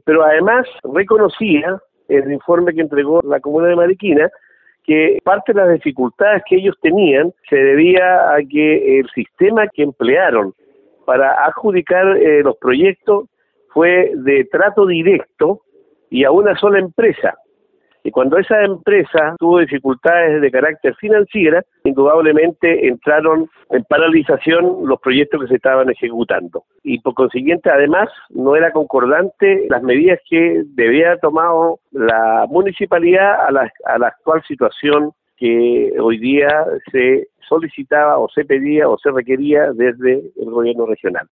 pero además reconocía en el informe que entregó la comuna de Mariquina que parte de las dificultades que ellos tenían se debía a que el sistema que emplearon para adjudicar los proyectos fue de trato directo y a una sola empresa. Y cuando esa empresa tuvo dificultades de carácter financiera, indudablemente entraron en paralización los proyectos que se estaban ejecutando. Y por consiguiente, además, no era concordante las medidas que debía haber tomado la municipalidad a la actual situación que hoy día se solicitaba o se pedía o se requería desde el gobierno regional.